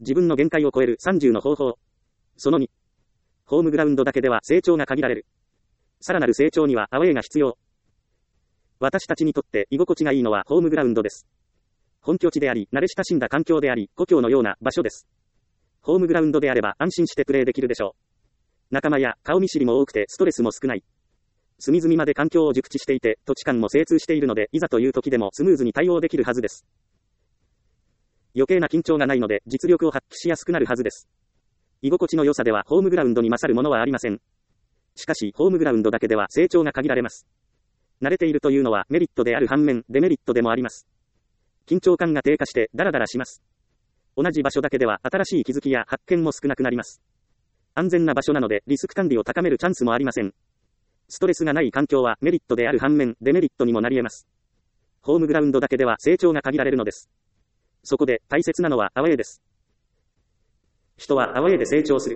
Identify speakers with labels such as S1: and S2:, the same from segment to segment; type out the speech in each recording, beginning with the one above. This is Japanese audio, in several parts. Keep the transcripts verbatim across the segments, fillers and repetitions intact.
S1: 自分の限界を超えるさんじゅうの方法。そのに。ホームグラウンドだけでは成長が限られる。さらなる成長にはアウェーが必要。私たちにとって居心地がいいのはホームグラウンドです。本拠地であり、慣れ親しんだ環境であり、故郷のような場所です。ホームグラウンドであれば安心してプレーできるでしょう。仲間や顔見知りも多くてストレスも少ない。隅々まで環境を熟知していて、土地勘も精通しているので、いざという時でもスムーズに対応できるはずです。余計な緊張がないので、実力を発揮しやすくなるはずです。居心地の良さではホームグラウンドに勝るものはありません。しかし、ホームグラウンドだけでは成長が限られます。慣れているというのはメリットである反面、デメリットでもあります。緊張感が低下してダラダラします。同じ場所だけでは新しい気づきや発見も少なくなります。安全な場所なのでリスク管理を高めるチャンスもありません。ストレスがない環境はメリットである反面、デメリットにもなり得ます。ホームグラウンドだけでは成長が限られるのです。そこで大切なのはアウェーです。人はアウェーで成長する。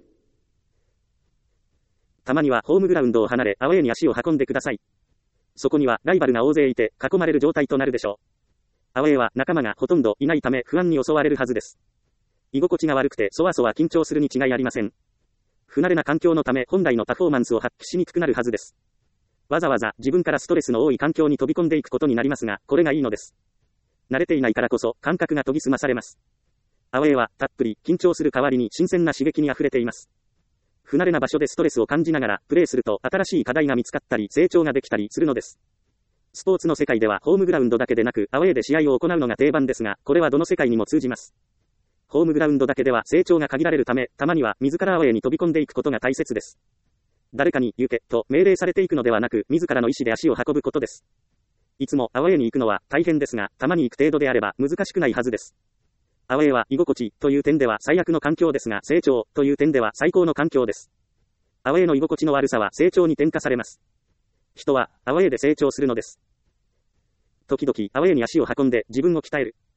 S1: たまにはホームグラウンドを離れアウェーに足を運んでください。そこにはライバルが大勢いて囲まれる状態となるでしょう。アウェーは仲間がほとんどいないため不安に襲われるはずです。居心地が悪くてそわそわ緊張するに違いありません。不慣れな環境のため本来のパフォーマンスを発揮しにくくなるはずです。わざわざ自分からストレスの多い環境に飛び込んでいくことになりますが、これがいいのです。慣れていないからこそ感覚が研ぎ澄まされます。アウェーはたっぷり緊張する代わりに新鮮な刺激に溢れています。不慣れな場所でストレスを感じながらプレーすると新しい課題が見つかったり成長ができたりするのです。スポーツの世界ではホームグラウンドだけでなくアウェーで試合を行うのが定番ですが、これはどの世界にも通じます。ホームグラウンドだけでは成長が限られるため、たまには自らアウェーに飛び込んでいくことが大切です。誰かに行けと命令されていくのではなく、自らの意思で足を運ぶことです。いつもアウェーに行くのは大変ですが、たまに行く程度であれば難しくないはずです。アウェーは居心地という点では最悪の環境ですが、成長という点では最高の環境です。アウェーの居心地の悪さは成長に転化されます。人はアウェーで成長するのです。時々アウェーに足を運んで自分を鍛える。